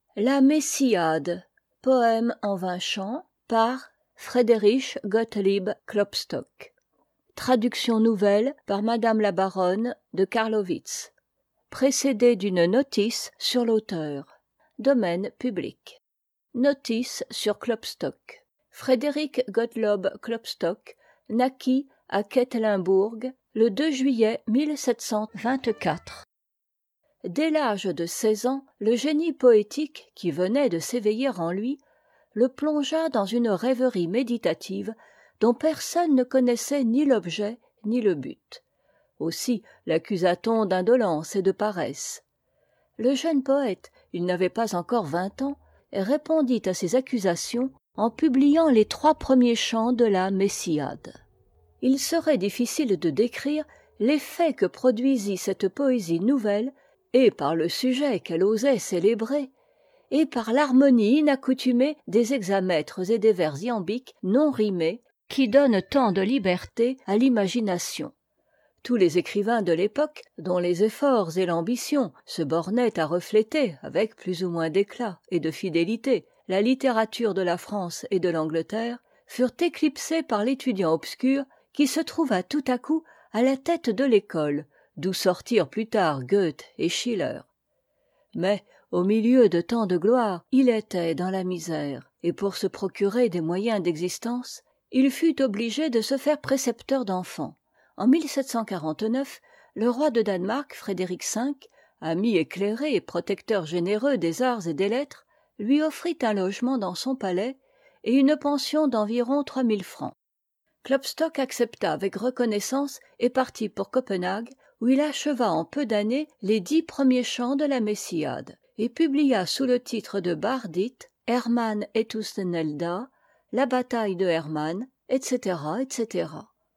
La Messiade, poème en 20 chants, par Friedrich Gottlieb Klopstock. Traduction nouvelle par Madame la Baronne de Karlowitz. Précédée d'une notice sur l'auteur. Domaine public. Notice sur Klopstock. Frédéric Gottlob Klopstock naquit à Quedlinbourg le 2 juillet 1724. Dès l'âge de 16 ans, le génie poétique qui venait de s'éveiller en lui le plongea dans une rêverie méditative dont personne ne connaissait ni l'objet ni le but. Aussi l'accusa-t-on d'indolence et de paresse. Le jeune poète, il n'avait pas encore 20 ans, répondit à ces accusations en publiant les 3 premiers chants de la Messiade. Il serait difficile de décrire l'effet que produisit cette poésie nouvelle, et par le sujet qu'elle osait célébrer, et par l'harmonie inaccoutumée des hexamètres et des vers iambiques non rimés qui donnent tant de liberté à l'imagination. Tous les écrivains de l'époque, dont les efforts et l'ambition se bornaient à refléter, avec plus ou moins d'éclat et de fidélité, la littérature de la France et de l'Angleterre, furent éclipsés par l'étudiant obscur qui se trouva tout à coup à la tête de l'école, d'où sortirent plus tard Goethe et Schiller. Mais, au milieu de tant de gloire, il était dans la misère, et pour se procurer des moyens d'existence, il fut obligé de se faire précepteur d'enfants. En 1749, le roi de Danemark, Frédéric V, ami éclairé et protecteur généreux des arts et des lettres, lui offrit un logement dans son palais et une pension d'environ 3000 francs. Klopstock accepta avec reconnaissance et partit pour Copenhague, où il acheva en peu d'années les 10 premiers chants de la Messiade, et publia sous le titre de Bardit, Hermann Etusnelda, La bataille de Hermann, etc., etc.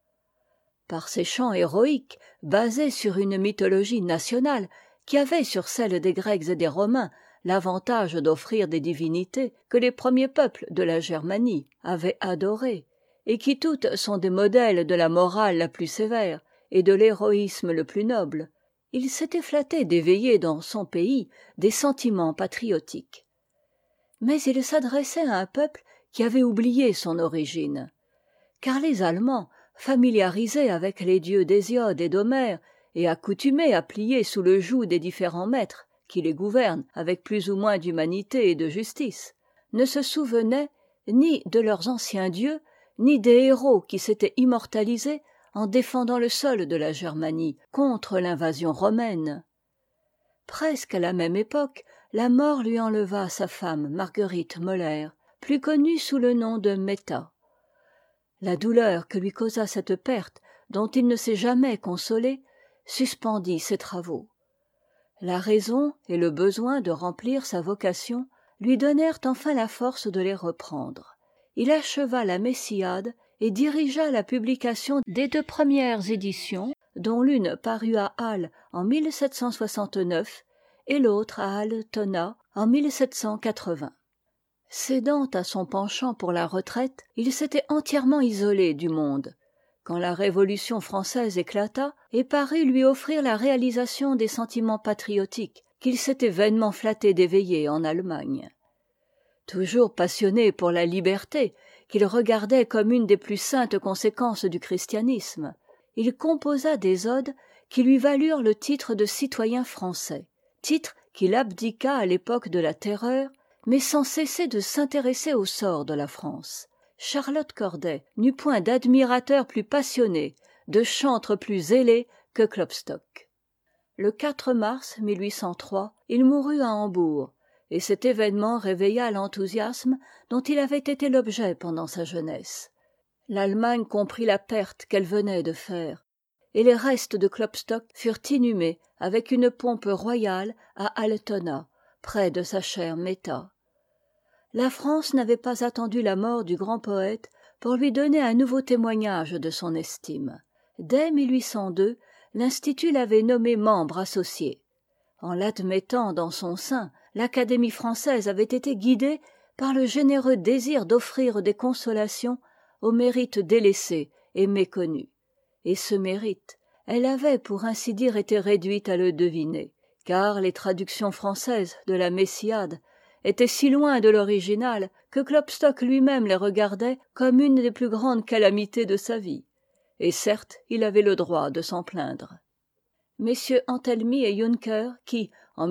Par ces chants héroïques, basés sur une mythologie nationale qui avait sur celle des Grecs et des Romains l'avantage d'offrir des divinités que les premiers peuples de la Germanie avaient adorées, et qui toutes sont des modèles de la morale la plus sévère et de l'héroïsme le plus noble, il s'était flatté d'éveiller dans son pays des sentiments patriotiques. Mais il s'adressait à un peuple qui avait oublié son origine, car les Allemands, familiarisés avec les dieux d'Hésiode et d'Homère, et accoutumés à plier sous le joug des différents maîtres qui les gouvernent avec plus ou moins d'humanité et de justice, ne se souvenaient ni de leurs anciens dieux, ni des héros qui s'étaient immortalisés en défendant le sol de la Germanie contre l'invasion romaine. Presque à la même époque, la mort lui enleva sa femme Marguerite Moller, plus connue sous le nom de Metta. La douleur que lui causa cette perte, dont il ne s'est jamais consolé, suspendit ses travaux. La raison et le besoin de remplir sa vocation lui donnèrent enfin la force de les reprendre. Il acheva la Messiade et dirigea la publication des 2 premières éditions, dont l'une parut à Halle en 1769 et l'autre à Altona en 1780. Cédant à son penchant pour la retraite, il s'était entièrement isolé du monde, quand la Révolution française éclata et parut lui offrir la réalisation des sentiments patriotiques qu'il s'était vainement flatté d'éveiller en Allemagne. Toujours passionné pour la liberté, qu'il regardait comme une des plus saintes conséquences du christianisme, il composa des odes qui lui valurent le titre de citoyen français, titre qu'il abdiqua à l'époque de la Terreur, mais sans cesser de s'intéresser au sort de la France. Charlotte Corday n'eut point d'admirateur plus passionné, de chantre plus zélé que Klopstock. Le 4 mars 1803, il mourut à Hambourg, et cet événement réveilla l'enthousiasme dont il avait été l'objet pendant sa jeunesse. L'Allemagne comprit la perte qu'elle venait de faire, et les restes de Klopstock furent inhumés avec une pompe royale à Altona, près de sa chère Metta. La France n'avait pas attendu la mort du grand poète pour lui donner un nouveau témoignage de son estime. Dès 1802, l'Institut l'avait nommé membre associé. En l'admettant dans son sein, l'Académie française avait été guidée par le généreux désir d'offrir des consolations aux mérites délaissés et méconnus. Et ce mérite, elle avait pour ainsi dire été réduite à le deviner, car les traductions françaises de la Messiade étaient si loin de l'original que Klopstock lui-même les regardait comme une des plus grandes calamités de sa vie. Et certes, il avait le droit de s'en plaindre. Mm. Antelmy et Juncker, qui, en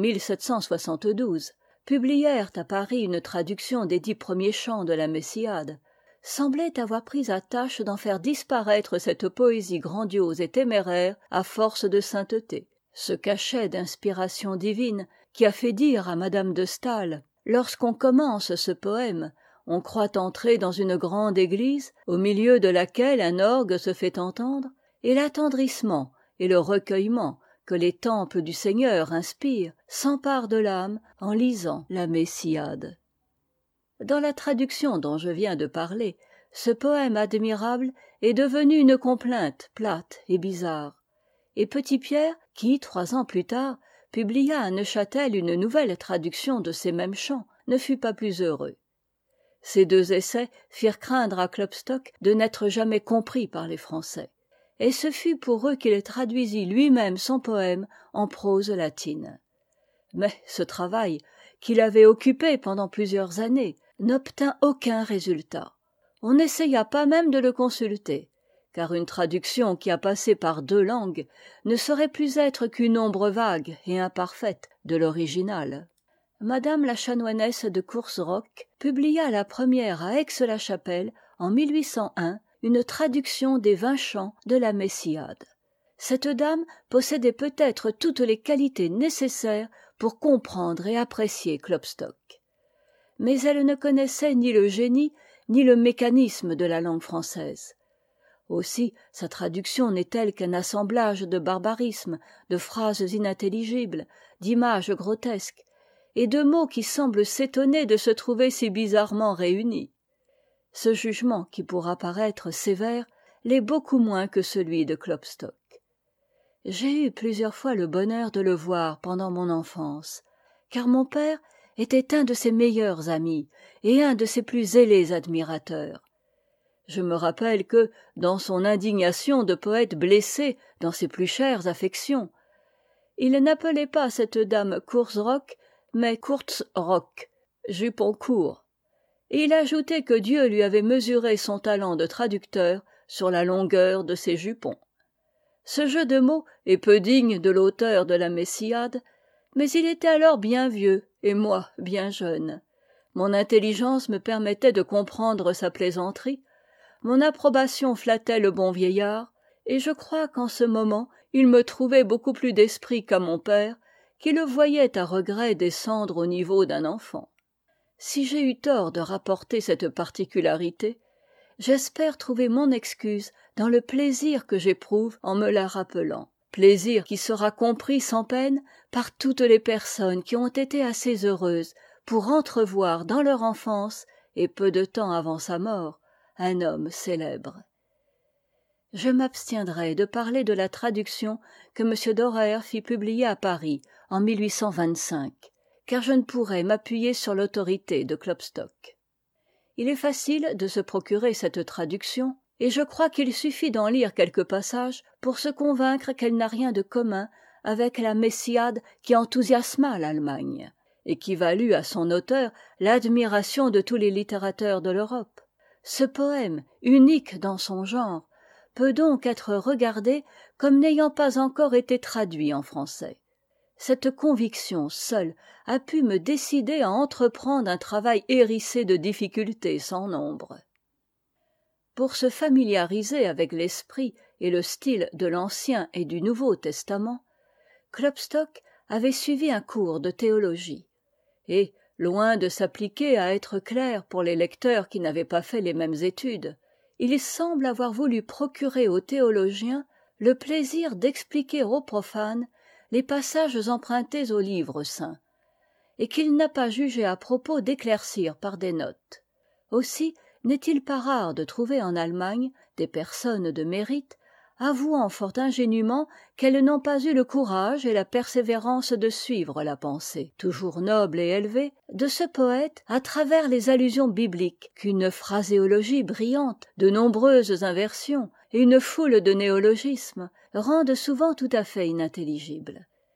1772, publièrent à Paris une traduction des 10 premiers chants de la Messiade, semblaient avoir pris à tâche d'en faire disparaître cette poésie grandiose et téméraire à force de sainteté. Ce cachet d'inspiration divine qui a fait dire à Madame de Staël: lorsqu'on commence ce poème, on croit entrer dans une grande église au milieu de laquelle un orgue se fait entendre, et l'attendrissement et le recueillement que les tempes du Seigneur inspirent s'emparent de l'âme en lisant la Messiade. Dans la traduction dont je viens de parler, ce poème admirable est devenu une complainte plate et bizarre. Et Petit-Pierre, qui, 3 ans plus tard, publia à Neuchâtel une nouvelle traduction de ces mêmes chants, ne fut pas plus heureux. Ces 2 essais firent craindre à Klopstock de n'être jamais compris par les Français. Et ce fut pour eux qu'il traduisit lui-même son poème en prose latine. Mais ce travail, qu'il avait occupé pendant plusieurs années, n'obtint aucun résultat. On n'essaya pas même de le consulter, car une traduction qui a passé par 2 langues ne saurait plus être qu'une ombre vague et imparfaite de l'original. Madame la chanoinesse de Courserac publia la première à Aix-la-Chapelle en 1801 une traduction des 20 chants de la Messiade. Cette dame possédait peut-être toutes les qualités nécessaires pour comprendre et apprécier Klopstock. Mais elle ne connaissait ni le génie ni le mécanisme de la langue française. Aussi, sa traduction n'est-elle qu'un assemblage de barbarismes, de phrases inintelligibles, d'images grotesques, et de mots qui semblent s'étonner de se trouver si bizarrement réunis. Ce jugement, qui pourra paraître sévère, l'est beaucoup moins que celui de Klopstock. J'ai eu plusieurs fois le bonheur de le voir pendant mon enfance, car mon père était un de ses meilleurs amis et un de ses plus zélés admirateurs. Je me rappelle que, dans son indignation de poète blessé dans ses plus chères affections, il n'appelait pas cette dame Courserac, mais Kurzrock, jupon court, et il ajoutait que Dieu lui avait mesuré son talent de traducteur sur la longueur de ses jupons. Ce jeu de mots est peu digne de l'auteur de la Messiade, mais il était alors bien vieux et moi bien jeune. Mon intelligence me permettait de comprendre sa plaisanterie, mon approbation flattait le bon vieillard, et je crois qu'en ce moment il me trouvait beaucoup plus d'esprit qu'à mon père, qui le voyait à regret descendre au niveau d'un enfant. Si j'ai eu tort de rapporter cette particularité, j'espère trouver mon excuse dans le plaisir que j'éprouve en me la rappelant, plaisir qui sera compris sans peine par toutes les personnes qui ont été assez heureuses pour entrevoir dans leur enfance, et peu de temps avant sa mort, un homme célèbre. Je m'abstiendrai de parler de la traduction que M. Dorer fit publier à Paris en 1825, car je ne pourrais m'appuyer sur l'autorité de Klopstock. Il est facile de se procurer cette traduction, et je crois qu'il suffit d'en lire quelques passages pour se convaincre qu'elle n'a rien de commun avec la Messiade qui enthousiasma l'Allemagne, et qui valut à son auteur l'admiration de tous les littérateurs de l'Europe. Ce poème, unique dans son genre, peut donc être regardé comme n'ayant pas encore été traduit en français. Cette conviction seule a pu me décider à entreprendre un travail hérissé de difficultés sans nombre. Pour se familiariser avec l'esprit et le style de l'Ancien et du Nouveau Testament, Klopstock avait suivi un cours de théologie, et, loin de s'appliquer à être clair pour les lecteurs qui n'avaient pas fait les mêmes études, il semble avoir voulu procurer aux théologiens le plaisir d'expliquer aux profanes les passages empruntés au livre saint, et qu'il n'a pas jugé à propos d'éclaircir par des notes. Aussi n'est-il pas rare de trouver en Allemagne des personnes de mérite avouant fort ingénument qu'elles n'ont pas eu le courage et la persévérance de suivre la pensée, toujours noble et élevée, de ce poète à travers les allusions bibliques qu'une phraséologie brillante, de nombreuses inversions et une foule de néologismes rendent souvent tout à fait inintelligibles.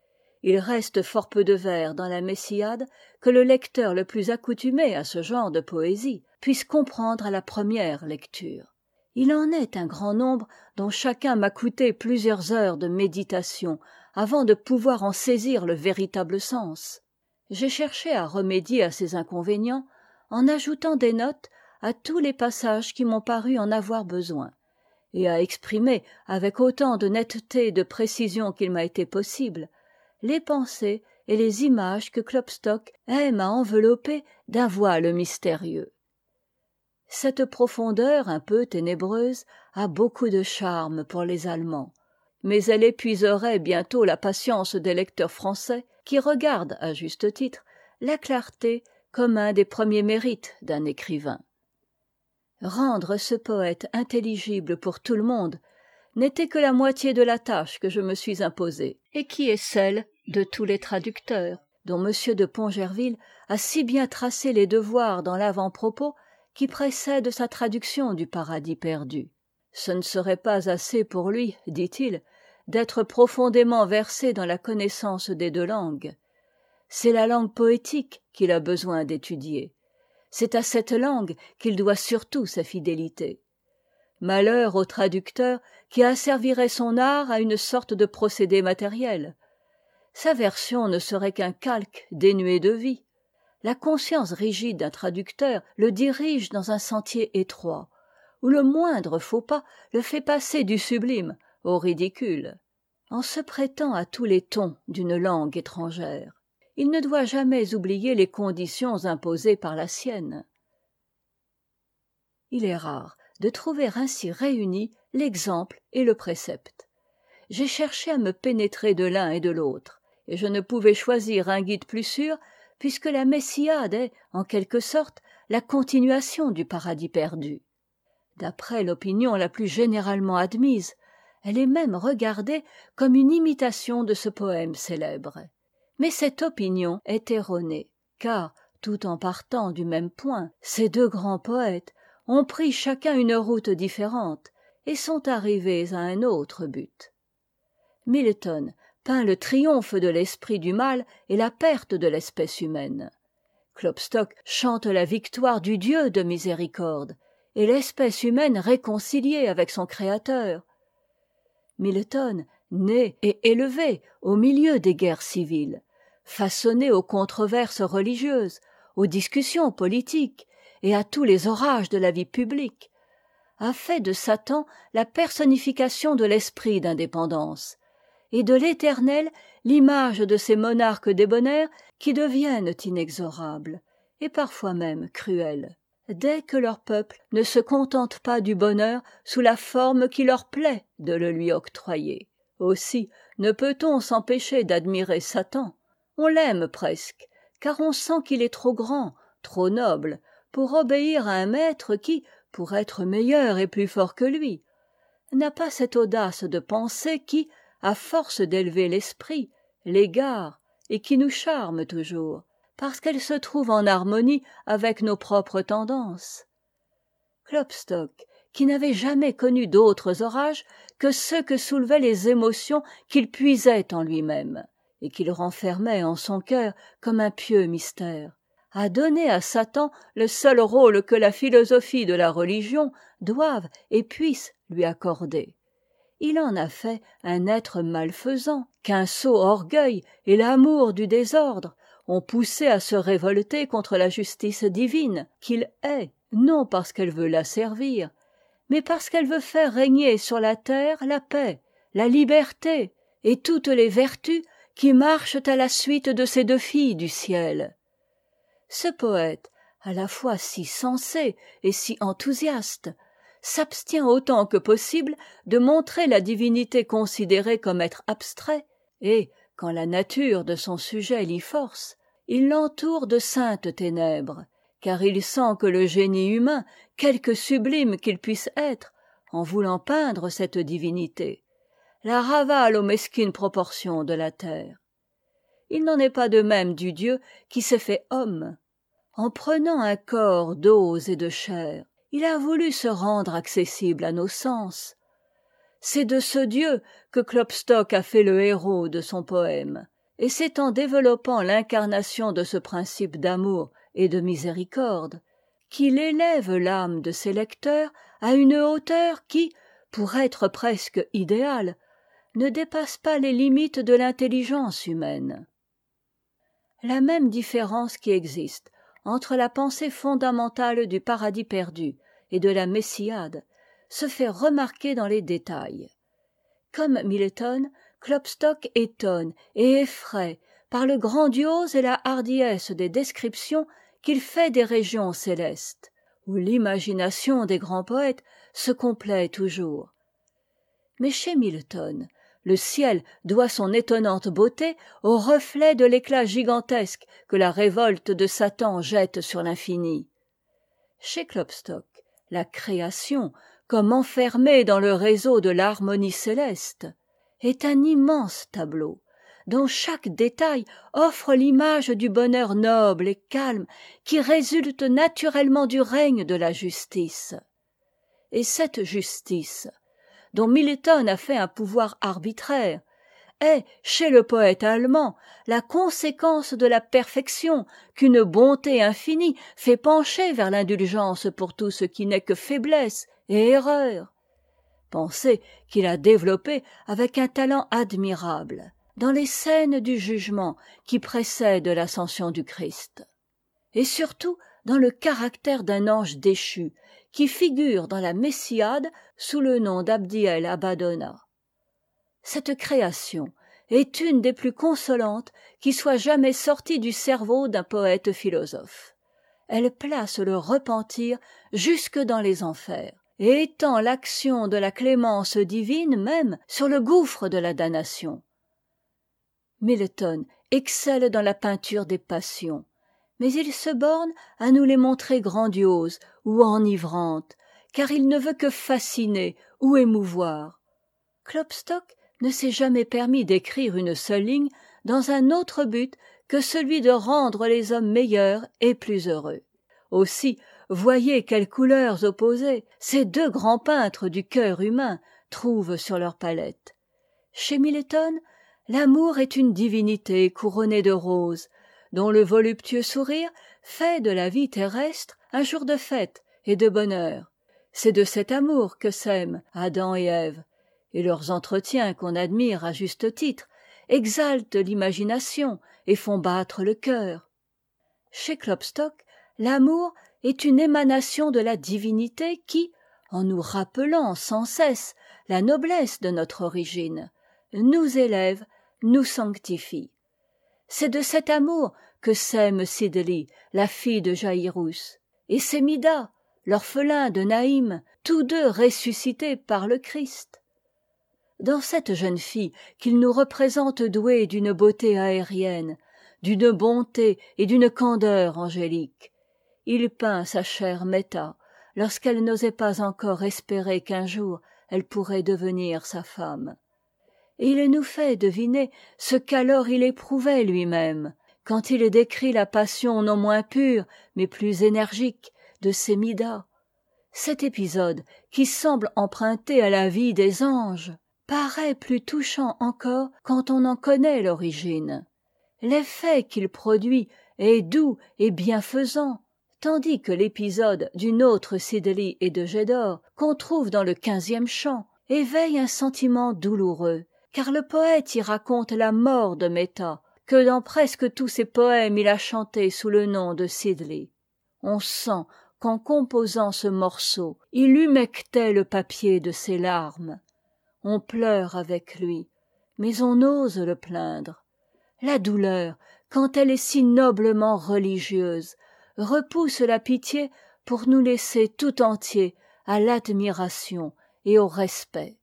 Il reste fort peu de vers dans la Messiade que le lecteur le plus accoutumé à ce genre de poésie puisse comprendre à la première lecture. Il en est un grand nombre dont chacun m'a coûté plusieurs heures de méditation avant de pouvoir en saisir le véritable sens. J'ai cherché à remédier à ces inconvénients en ajoutant des notes à tous les passages qui m'ont paru en avoir besoin, et à exprimer avec autant de netteté et de précision qu'il m'a été possible les pensées et les images que Klopstock aime à envelopper d'un voile mystérieux. Cette profondeur un peu ténébreuse a beaucoup de charme pour les Allemands, mais elle épuiserait bientôt la patience des lecteurs français qui regardent, à juste titre, la clarté comme un des premiers mérites d'un écrivain. Rendre ce poète intelligible pour tout le monde n'était que la moitié de la tâche que je me suis imposée, et qui est celle de tous les traducteurs, dont M. de Pongerville a si bien tracé les devoirs dans l'avant-propos qui précède sa traduction du Paradis perdu. Ce ne serait pas assez pour lui, dit-il, d'être profondément versé dans la connaissance des deux langues. C'est la langue poétique qu'il a besoin d'étudier. C'est à cette langue qu'il doit surtout sa fidélité. Malheur au traducteur qui asservirait son art à une sorte de procédé matériel. Sa version ne serait qu'un calque dénué de vie. La conscience rigide d'un traducteur le dirige dans un sentier étroit, où le moindre faux pas le fait passer du sublime au ridicule. En se prêtant à tous les tons d'une langue étrangère, il ne doit jamais oublier les conditions imposées par la sienne. Il est rare de trouver ainsi réunis l'exemple et le précepte. J'ai cherché à me pénétrer de l'un et de l'autre, et je ne pouvais choisir un guide plus sûr, puisque la Messiade est, en quelque sorte, la continuation du Paradis perdu. D'après l'opinion la plus généralement admise, elle est même regardée comme une imitation de ce poème célèbre. Mais cette opinion est erronée, car, tout en partant du même point, ces deux grands poètes ont pris chacun une route différente et sont arrivés à un autre but. Milton peint le triomphe de l'esprit du mal et la perte de l'espèce humaine. Klopstock chante la victoire du Dieu de miséricorde et l'espèce humaine réconciliée avec son Créateur. Milton, né et élevé au milieu des guerres civiles, façonné aux controverses religieuses, aux discussions politiques et à tous les orages de la vie publique, a fait de Satan la personnification de l'esprit d'indépendance, et de l'Éternel l'image de ces monarques débonnaires qui deviennent inexorables, et parfois même cruels, dès que leur peuple ne se contente pas du bonheur sous la forme qui leur plaît de le lui octroyer. Aussi ne peut-on s'empêcher d'admirer Satan. On l'aime presque, car on sent qu'il est trop grand, trop noble, pour obéir à un maître qui, pour être meilleur et plus fort que lui, n'a pas cette audace de pensée qui, à force d'élever l'esprit, l'égare et qui nous charme toujours, parce qu'elle se trouve en harmonie avec nos propres tendances. Klopstock, qui n'avait jamais connu d'autres orages que ceux que soulevaient les émotions qu'il puisait en lui-même, et qu'il renfermait en son cœur comme un pieux mystère, a donné à Satan le seul rôle que la philosophie de la religion doive et puisse lui accorder. Il en a fait un être malfaisant qu'un sot orgueil et l'amour du désordre ont poussé à se révolter contre la justice divine qu'il hait, non parce qu'elle veut l'asservir, mais parce qu'elle veut faire régner sur la terre la paix, la liberté et toutes les vertus qui marchent à la suite de ces deux filles du ciel. Ce poète, à la fois si sensé et si enthousiaste, s'abstient autant que possible de montrer la divinité considérée comme être abstrait, et, quand la nature de son sujet l'y force, il l'entoure de saintes ténèbres, car il sent que le génie humain, quelque sublime qu'il puisse être, en voulant peindre cette divinité, la ravale aux mesquines proportions de la terre. Il n'en est pas de même du Dieu qui s'est fait homme. En prenant un corps d'os et de chair, il a voulu se rendre accessible à nos sens. C'est de ce Dieu que Klopstock a fait le héros de son poème, et c'est en développant l'incarnation de ce principe d'amour et de miséricorde qu'il élève l'âme de ses lecteurs à une hauteur qui, pour être presque idéale, ne dépasse pas les limites de l'intelligence humaine. La même différence qui existe entre la pensée fondamentale du paradis perdu et de la Messiade se fait remarquer dans les détails. Comme Milton, Klopstock étonne et effraie par le grandiose et la hardiesse des descriptions qu'il fait des régions célestes, où l'imagination des grands poètes se complaît toujours. Mais chez Milton, le ciel doit son étonnante beauté au reflet de l'éclat gigantesque que la révolte de Satan jette sur l'infini. Chez Klopstock, la création, comme enfermée dans le réseau de l'harmonie céleste, est un immense tableau, dont chaque détail offre l'image du bonheur noble et calme qui résulte naturellement du règne de la justice. Et cette justice, dont Milton a fait un pouvoir arbitraire, est, chez le poète allemand, la conséquence de la perfection qu'une bonté infinie fait pencher vers l'indulgence pour tout ce qui n'est que faiblesse et erreur. Pensée qu'il a développée avec un talent admirable dans les scènes du jugement qui précèdent l'ascension du Christ. Et surtout dans le caractère d'un ange déchu qui figure dans la Messiade sous le nom d'Abdiel Abbadona. Cette création est une des plus consolantes qui soit jamais sortie du cerveau d'un poète philosophe. Elle place le repentir jusque dans les enfers et étend l'action de la clémence divine même sur le gouffre de la damnation. Milton excelle dans la peinture des passions, mais il se borne à nous les montrer grandioses ou enivrantes, car il ne veut que fasciner ou émouvoir. Klopstock ne s'est jamais permis d'écrire une seule ligne dans un autre but que celui de rendre les hommes meilleurs et plus heureux. Aussi, voyez quelles couleurs opposées ces deux grands peintres du cœur humain trouvent sur leur palette. Chez Milton, l'amour est une divinité couronnée de roses, dont le voluptueux sourire fait de la vie terrestre un jour de fête et de bonheur. C'est de cet amour que s'aiment Adam et Ève, et leurs entretiens qu'on admire à juste titre exaltent l'imagination et font battre le cœur. Chez Klopstock, l'amour est une émanation de la divinité qui, en nous rappelant sans cesse la noblesse de notre origine, nous élève, nous sanctifie. C'est de cet amour que s'aime Siddeley, la fille de Jaïrus, et Sémida, l'orphelin de Naïm, tous deux ressuscités par le Christ. Dans cette jeune fille qu'il nous représente douée d'une beauté aérienne, d'une bonté et d'une candeur angélique, il peint sa chère Metta, lorsqu'elle n'osait pas encore espérer qu'un jour elle pourrait devenir sa femme. Et il nous fait deviner ce qu'alors il éprouvait lui-même, quand il décrit la passion non moins pure, mais plus énergique, de Sémida. Cet épisode, qui semble emprunté à la vie des anges, paraît plus touchant encore quand on en connaît l'origine. L'effet qu'il produit est doux et bienfaisant, tandis que l'épisode d'une autre Siddeley et de Gédor, qu'on trouve dans le 15e chant, éveille un sentiment douloureux, car le poète y raconte la mort de Metta, que dans presque tous ses poèmes il a chanté sous le nom de Siddeley. On sent qu'en composant ce morceau, il humectait le papier de ses larmes. On pleure avec lui, mais on ose le plaindre. La douleur, quand elle est si noblement religieuse, repousse la pitié pour nous laisser tout entiers à l'admiration et au respect.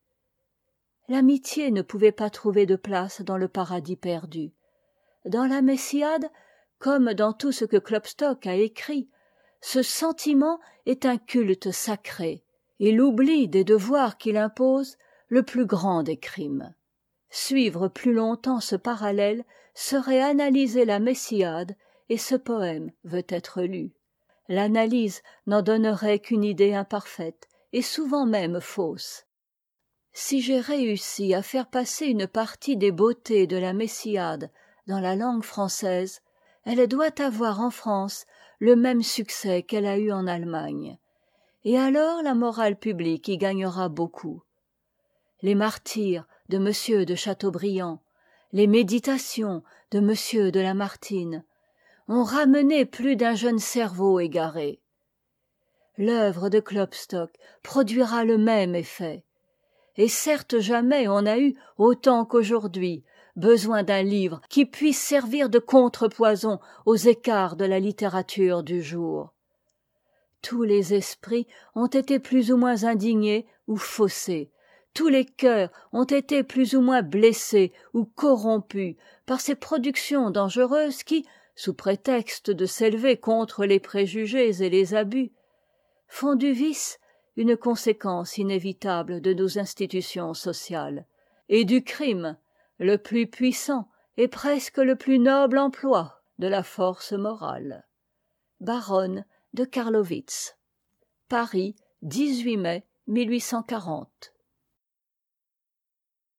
L'amitié ne pouvait pas trouver de place dans le paradis perdu. Dans la Messiade, comme dans tout ce que Klopstock a écrit, ce sentiment est un culte sacré, et l'oubli des devoirs qu'il impose le plus grand des crimes. Suivre plus longtemps ce parallèle serait analyser la Messiade, et ce poème veut être lu. L'analyse n'en donnerait qu'une idée imparfaite, et souvent même fausse. Si j'ai réussi à faire passer une partie des beautés de la Messiade dans la langue française, elle doit avoir en France le même succès qu'elle a eu en Allemagne, et alors la morale publique y gagnera beaucoup. Les martyrs de m de Chateaubriand, les méditations de m de Lamartine ont ramené plus d'un jeune cerveau égaré. L'œuvre de Klopstock produira le même effet. Et certes jamais on n'a eu, autant qu'aujourd'hui, besoin d'un livre qui puisse servir de contrepoison aux écarts de la littérature du jour. Tous les esprits ont été plus ou moins indignés ou faussés, tous les cœurs ont été plus ou moins blessés ou corrompus par ces productions dangereuses qui, sous prétexte de s'élever contre les préjugés et les abus, font du vice une conséquence inévitable de nos institutions sociales, et du crime le plus puissant et presque le plus noble emploi de la force morale. Baronne de Carlowitz. Paris, 18 mai 1840.